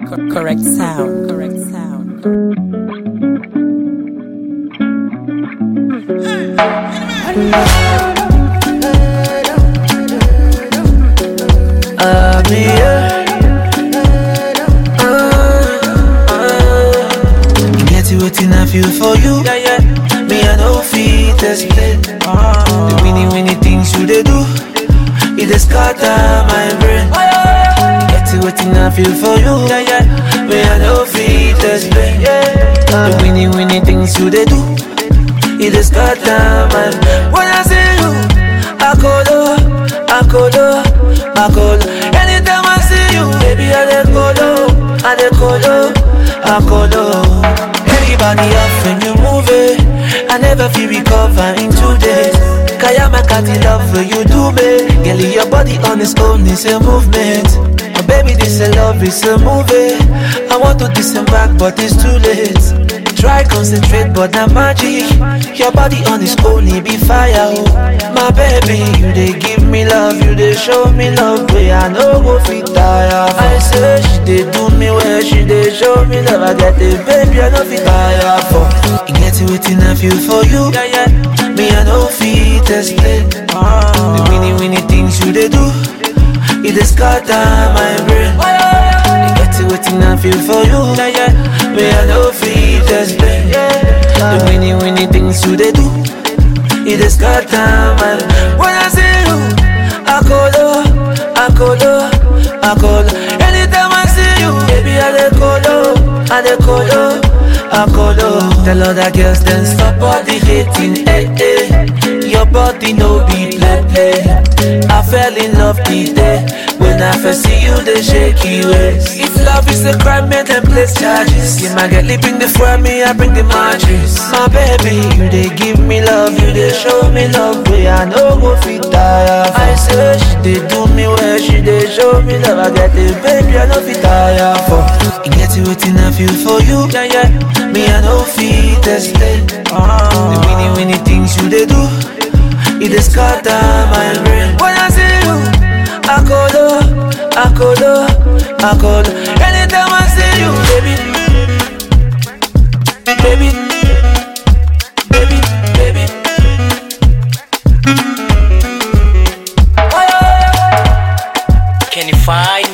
Correct sound. Get you waiting I feel for you. Me I no fit explain. The winnie things you they do, it dey scatter my brain. Get you waiting I feel for you. Me I no fit explain. The winnie things you they do, it dey scatter my brain. When I see you, I colo. Anytime I see you, baby I dey colo. Anybody off when you move it, I never feel recover in 2 days. Kaya my cat love when you do me. Girl, your body on its own is a movement. Oh, baby, this a love, it's a movie. I want to disembark, but it's too late. Try concentrate, but not magic. Your body on its own, it be fire. Oh, my baby, you they give me love, you they show me love. Way I know go fit tire. I say she they do me well, she they show me love. I get it, baby, I know fit tire for. You get it waiting I feel for you. Me I know fit explain. The winnie things you they do, it dey scatter my brain. You get it waiting I feel for you. Me I know fit explain. The winnie things you they do, it dey scatter my brain. When I see you, I colo. Anytime I see you, baby I dey colo. Tell other girls then stop all the hating, Your body no be play. I fell in love the day when I first see you, the shaky ways. If love is a crime, make them place charges. You might get bring the for me, I bring the mattress. My baby, you they give me love, you they show me love. Way I know go fit tire. I say she they do me well, she they show me love. I get it, baby, I know fit tire for. You get it waiting I feel for you. Me I know fit explain. The winnie things you they do, it dey scatter my brain. When I see you, I colo. Anytime I see you, baby. Can you find